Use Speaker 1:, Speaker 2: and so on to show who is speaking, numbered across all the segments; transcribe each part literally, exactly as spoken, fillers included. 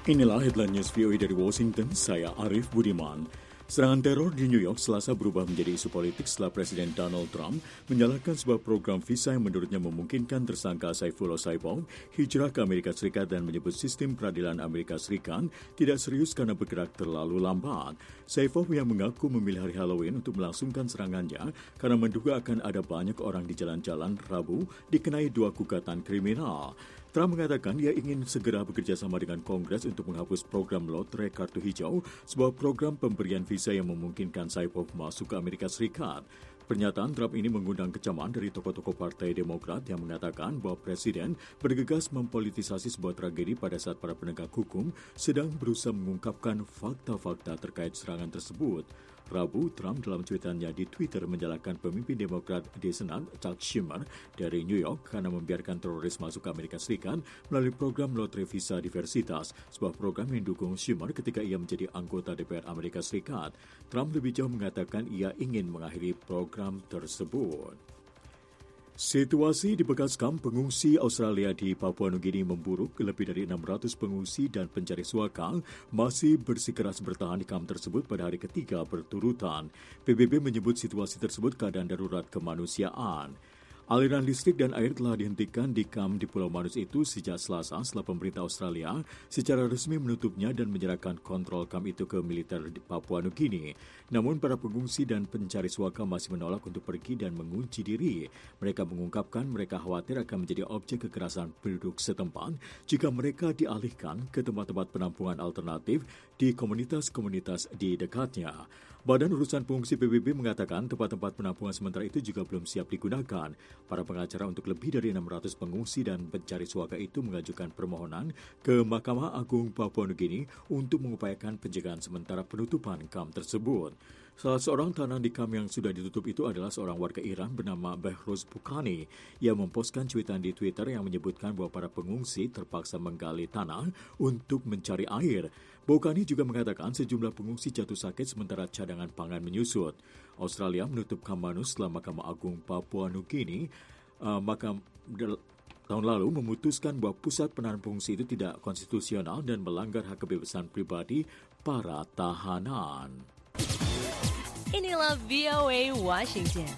Speaker 1: Inilah headline news V O A dari Washington, saya Arif Budiman. Serangan teror di New York Selasa berubah menjadi isu politik setelah Presiden Donald Trump menjalankan sebuah program visa yang menurutnya memungkinkan tersangka Saifullah Saipov hijrah ke Amerika Serikat dan menyebut sistem peradilan Amerika Serikat tidak serius karena bergerak terlalu lambat. Saipov yang mengaku memilih hari Halloween untuk melangsungkan serangannya karena menduga akan ada banyak orang di jalan-jalan Rabu dikenai dua gugatan kriminal. Trump mengatakan ia ingin segera bekerja sama dengan Kongres untuk menghapus program lotre kartu hijau, sebuah program pemberian visa yang memungkinkan Saipov masuk ke Amerika Serikat. Pernyataan Trump ini mengundang kecaman dari tokoh-tokoh Partai Demokrat yang mengatakan bahwa Presiden bergegas mempolitisasi sebuah tragedi pada saat para penegak hukum sedang berusaha mengungkapkan fakta-fakta terkait serangan tersebut. Rabu, Trump dalam cuitannya di Twitter menjalankan pemimpin Demokrat di Senat, Chuck Schumer, dari New York karena membiarkan teroris masuk ke Amerika Serikat melalui program lotre visa diversitas, sebuah program yang didukung Schumer ketika ia menjadi anggota D P R Amerika Serikat. Trump lebih jauh mengatakan ia ingin mengakhiri program tersebut. Situasi di bekas kamp pengungsi Australia di Papua Nugini memburuk. Lebih dari enam ratus pengungsi dan pencari suaka masih bersikeras bertahan di kamp tersebut pada hari ketiga berturutan. P B B menyebut situasi tersebut keadaan darurat kemanusiaan. Aliran listrik dan air telah dihentikan di kamp di Pulau Manus itu sejak Selasa setelah pemerintah Australia secara resmi menutupnya dan menyerahkan kontrol kamp itu ke militer di Papua Nugini. Namun para pengungsi dan pencari suaka masih menolak untuk pergi dan mengunci diri. Mereka mengungkapkan mereka khawatir akan menjadi objek kekerasan penduduk setempat jika mereka dialihkan ke tempat-tempat penampungan alternatif di komunitas-komunitas di dekatnya. Badan Urusan Pengungsi P B B mengatakan tempat-tempat penampungan sementara itu juga belum siap digunakan. Para pengacara untuk lebih dari enam ratus pengungsi dan pencari suaka itu mengajukan permohonan ke Mahkamah Agung Papua Nugini untuk mengupayakan pencegahan sementara penutupan kamp tersebut. Salah seorang tahanan di kamp yang sudah ditutup itu adalah seorang warga Iran bernama Behruz Bukhani. Ia memposkan cuitan di Twitter yang menyebutkan bahwa para pengungsi terpaksa menggali tanah untuk mencari air. Bukhani juga mengatakan sejumlah pengungsi jatuh sakit sementara cadangan pangan menyusut. Australia menutup kamp Manus setelah Mahkamah Agung Papua Nugini uh, makam del- tahun lalu memutuskan bahwa pusat penahanan pengungsi itu tidak konstitusional dan melanggar hak kebebasan pribadi para tahanan.
Speaker 2: Inilah V O A Washington.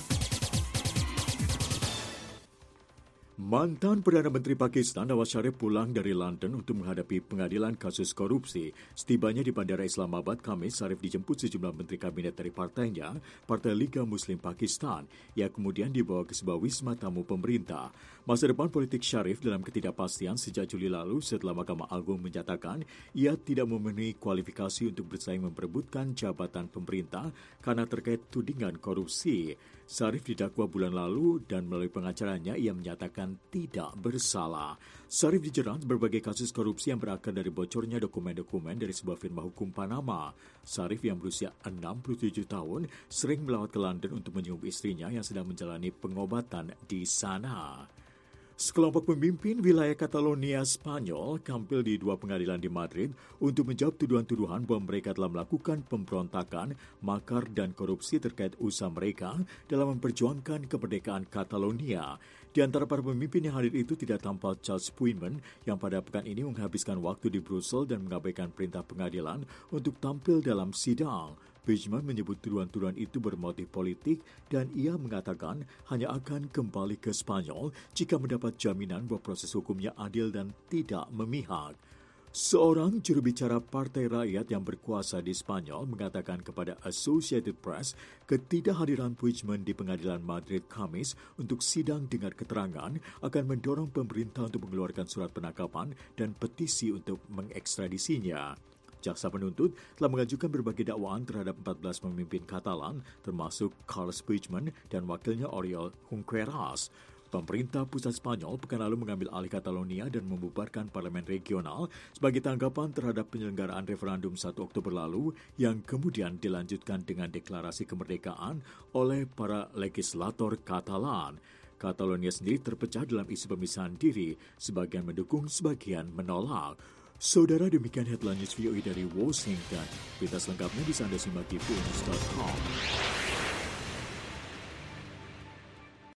Speaker 1: Mantan Perdana Menteri Pakistan Nawaz Sharif pulang dari London untuk menghadapi pengadilan kasus korupsi. Setibanya di Bandara Islamabad, Khamis, Sharif dijemput sejumlah menteri kabinet dari partainya, Partai Liga Muslim Pakistan. Ia kemudian dibawa ke sebuah wisma tamu pemerintah. Masa depan politik Sharif dalam ketidakpastian sejak Juli lalu setelah Mahkamah Agung menyatakan ia tidak memenuhi kualifikasi untuk bersaing memperebutkan jabatan pemerintah karena terkait tudingan korupsi. Sharif didakwa bulan lalu dan melalui pengacaranya ia menyatakan tidak bersalah. Sharif dijerat berbagai kasus korupsi yang berakar dari bocornya dokumen-dokumen dari sebuah firma hukum Panama. Sharif yang berusia enam puluh tujuh tahun sering melawat ke London untuk menjenguk istrinya yang sedang menjalani pengobatan di sana. Sekelompok pemimpin wilayah Catalonia Spanyol tampil di dua pengadilan di Madrid untuk menjawab tuduhan-tuduhan bahwa mereka telah melakukan pemberontakan, makar dan korupsi terkait usaha mereka dalam memperjuangkan kemerdekaan Catalonia. Di antara para pemimpin yang hadir itu tidak tampak Charles Puigdemont yang pada pekan ini menghabiskan waktu di Brussel dan mengabaikan perintah pengadilan untuk tampil dalam sidang. Puigdemont menyebut tuduhan-tuduhan itu bermotif politik dan ia mengatakan hanya akan kembali ke Spanyol jika mendapat jaminan bahwa proses hukumnya adil dan tidak memihak. Seorang juru bicara Partai Rakyat yang berkuasa di Spanyol mengatakan kepada Associated Press ketidakhadiran Puigdemont di pengadilan Madrid Khamis untuk sidang dengar keterangan akan mendorong pemerintah untuk mengeluarkan surat penangkapan dan petisi untuk mengekstradisinya. Jaksa penuntut telah mengajukan berbagai dakwaan terhadap empat belas pemimpin Katalan, termasuk Carles Puigdemont dan wakilnya Oriol Junqueras. Pemerintah pusat Spanyol pekan lalu mengambil alih Catalonia dan membubarkan parlemen regional sebagai tanggapan terhadap penyelenggaraan referendum satu Oktober lalu yang kemudian dilanjutkan dengan deklarasi kemerdekaan oleh para legislator Katalan. Catalonia sendiri terpecah dalam isu pemisahan diri, sebagian mendukung, sebagian menolak. Saudara, demikian headline news V O A dari Washington. Berita selengkapnya bisa Anda simak di v o a news dot com.